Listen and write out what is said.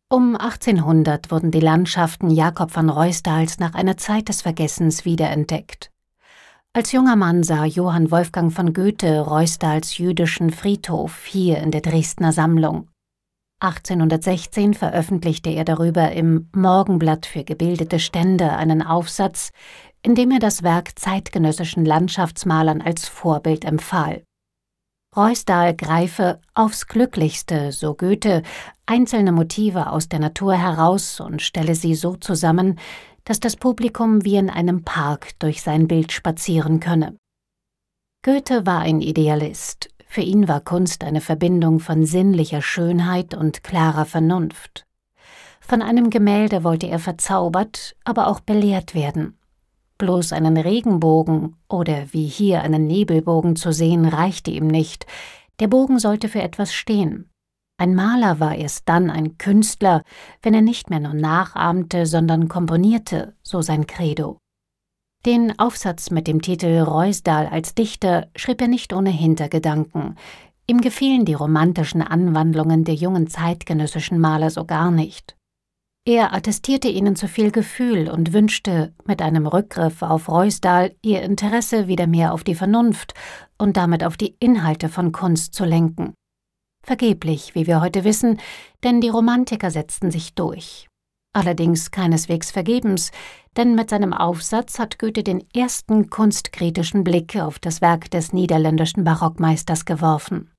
Um 1800 wurden die Landschaften Jakob van Ruysdaels nach einer Zeit des Vergessens wiederentdeckt. Als junger Mann sah Johann Wolfgang von Goethe Ruysdaels jüdischen Friedhof hier in der Dresdner Sammlung. 1816 veröffentlichte er darüber im Morgenblatt für gebildete Stände einen Aufsatz, in dem er das Werk zeitgenössischen Landschaftsmalern als Vorbild empfahl. Ruysdael greife aufs Glücklichste, so Goethe, einzelne Motive aus der Natur heraus und stelle sie so zusammen, dass das Publikum wie in einem Park durch sein Bild spazieren könne. Goethe war ein Idealist. Für ihn war Kunst eine Verbindung von sinnlicher Schönheit und klarer Vernunft. Von einem Gemälde wollte er verzaubert, aber auch belehrt werden. Bloß einen Regenbogen oder wie hier einen Nebelbogen zu sehen, reichte ihm nicht. Der Bogen sollte für etwas stehen. Ein Maler war erst dann ein Künstler, wenn er nicht mehr nur nachahmte, sondern komponierte, so sein Credo. Den Aufsatz mit dem Titel Ruysdael als Dichter schrieb er nicht ohne Hintergedanken. Ihm gefielen die romantischen Anwandlungen der jungen zeitgenössischen Maler so gar nicht. Er attestierte ihnen zu viel Gefühl und wünschte, mit einem Rückgriff auf Ruysdael ihr Interesse wieder mehr auf die Vernunft und damit auf die Inhalte von Kunst zu lenken. Vergeblich, wie wir heute wissen, denn die Romantiker setzten sich durch. Allerdings keineswegs vergebens, denn mit seinem Aufsatz hat Goethe den ersten kunstkritischen Blick auf das Werk des niederländischen Barockmeisters geworfen.